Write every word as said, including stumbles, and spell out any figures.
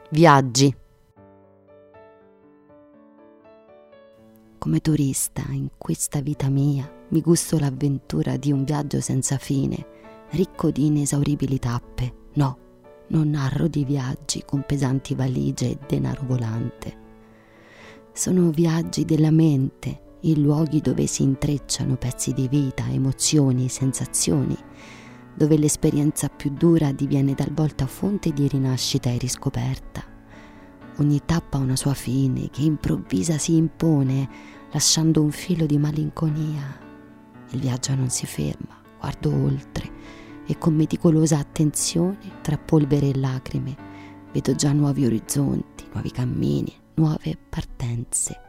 Viaggi. Come turista in questa vita mia mi gusto l'avventura di un viaggio senza fine, ricco di inesauribili tappe. No, non narro di viaggi con pesanti valigie e denaro volante. Sono viaggi della mente, in luoghi dove si intrecciano pezzi di vita, emozioni, sensazioni, dove l'esperienza più dura diviene talvolta fonte di rinascita e riscoperta. Ogni tappa ha una sua fine che improvvisa si impone, lasciando un filo di malinconia. Il viaggio non si ferma, guardo oltre e con meticolosa attenzione, tra polvere e lacrime, vedo già nuovi orizzonti, nuovi cammini, nuove partenze.